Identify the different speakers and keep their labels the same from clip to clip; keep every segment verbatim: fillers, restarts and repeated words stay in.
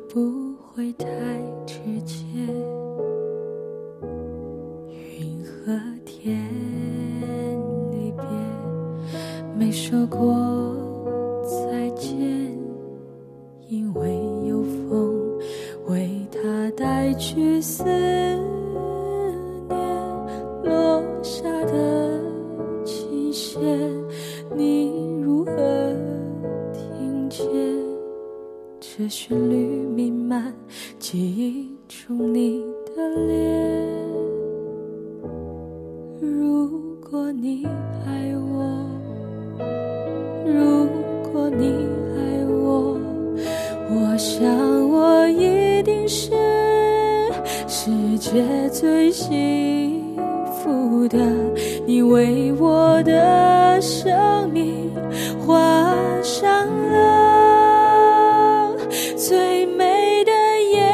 Speaker 1: 不会太直接。云和天离别，没说过再见，因为有风为它带去思念，落下的琴弦，你如何听见？这旋律弥漫记忆中你的脸。如果你爱我，如果你爱我，我想我一定是世界最幸福的。你为我的生命画上了最美的颜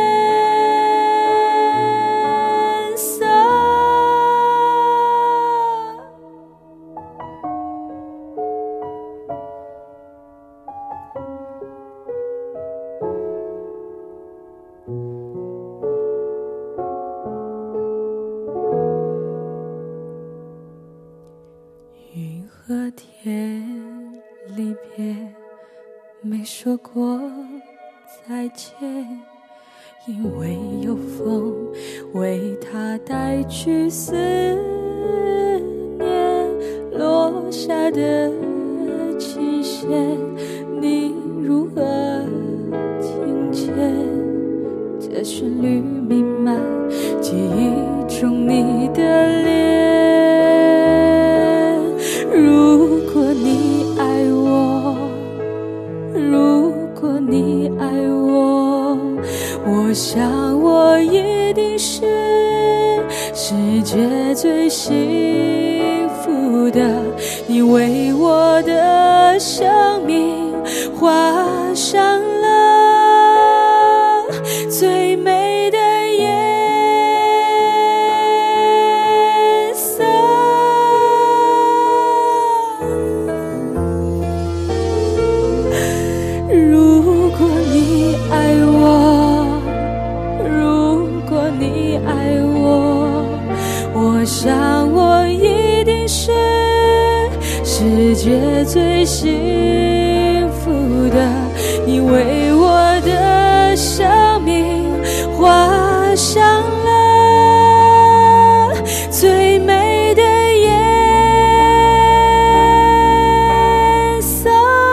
Speaker 1: 色。云和天离别，没说过再见，因为有风为它带去思念，落下的琴弦，你如何听见？这旋律弥漫记忆中你的脸。如果你爱我，如果你爱我，我想我一定是世界最幸福的。你为我的生命画上了最美的颜色。如果你爱我，如果你爱我，我想我一定是世界最幸福的。你为我的生命画上了最美的颜色。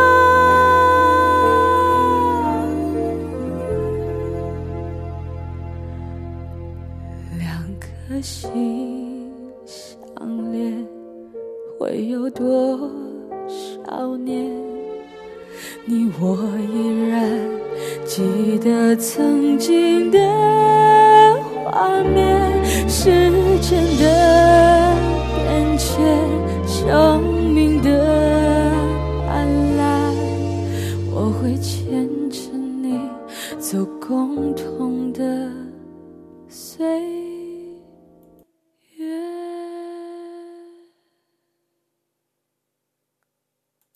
Speaker 1: 两颗心相连会有多少年？你我依然记得曾经的画面，时间的变迁，生命的斑斓，我会牵着你走共同的岁月。